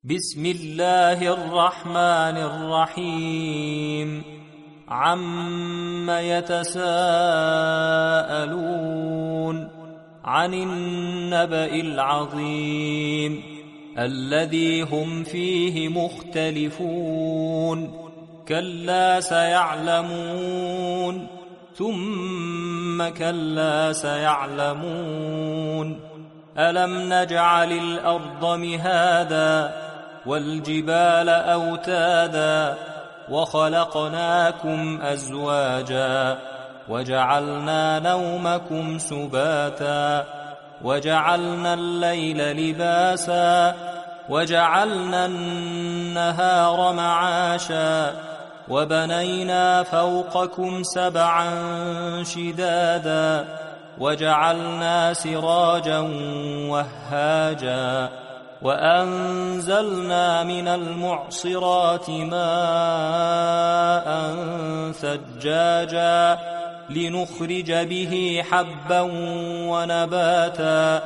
بسم الله الرحمن الرحيم عم يتساءلون عن النبأ العظيم الذي هم فيه مختلفون كلا سيعلمون ثم كلا سيعلمون ألم نجعل الأرض مهادا والجبال أوتادا وخلقناكم أزواجا وجعلنا نومكم سباتا وجعلنا الليل لباسا وجعلنا النهار معاشا وبنينا فوقكم سبعا شدادا وجعلنا سراجا وهاجا وأنزلنا من المعصرات ماء ثجاجا لنخرج به حبا ونباتا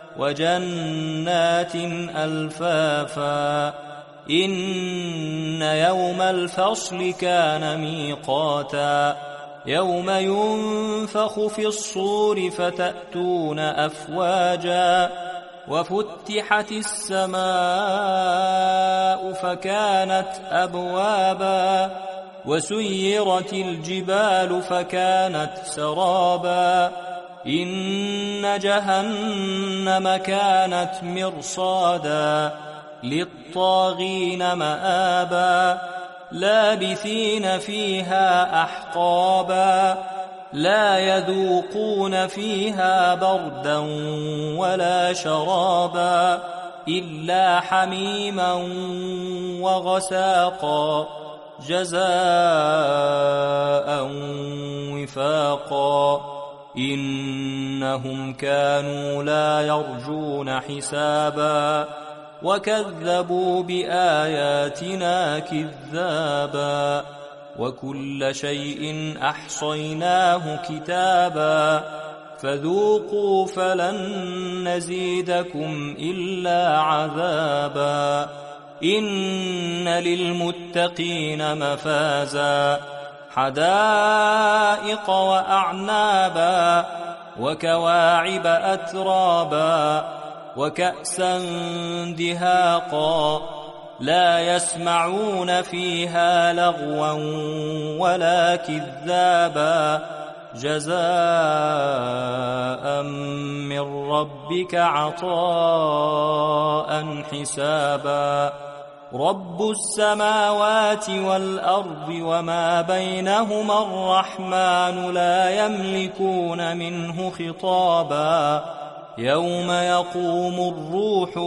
وجنات ألفافا إن يوم الفصل كان ميقاتا يوم ينفخ في الصور فتأتون أفواجا وفتحت السماء فكانت أبوابا وسيرت الجبال فكانت سرابا إن جهنم كانت مرصادا للطاغين مآبا لابثين فيها أحقابا لا يذوقون فيها بردا ولا شرابا إلا حميما وغساقا جزاء وفاقا إنهم كانوا لا يرجون حسابا وكذبوا بآياتنا كذابا وكل شيء أحصيناه كتابا فذوقوا فلن نزيدكم إلا عذابا إن للمتقين مفازا حدائق وأعنابا وكواعب أترابا وكأسا دهاقا لا يسمعون فيها لغوا ولا كذابا جزاء من ربك عطاء حسابا رب السماوات والأرض وما بينهما الرحمن لا يملكون منه خطابا يوم يقوم الروح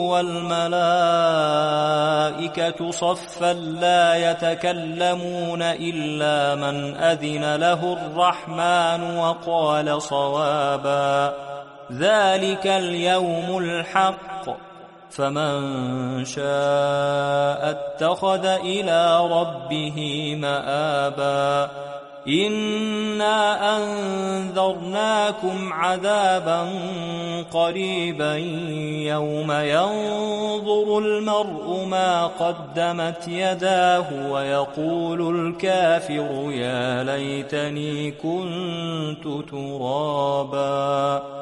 والملائكة صفا لا يتكلمون إلا من أذن له الرحمن وقال صوابا ذلك اليوم الحق فمن شاء اتخذ إلى ربه مآبا إنا أنذرناكم عذابا قريبا يوم ينظر المرء ما قدمت يداه ويقول الكافر يا ليتني كنت ترابا.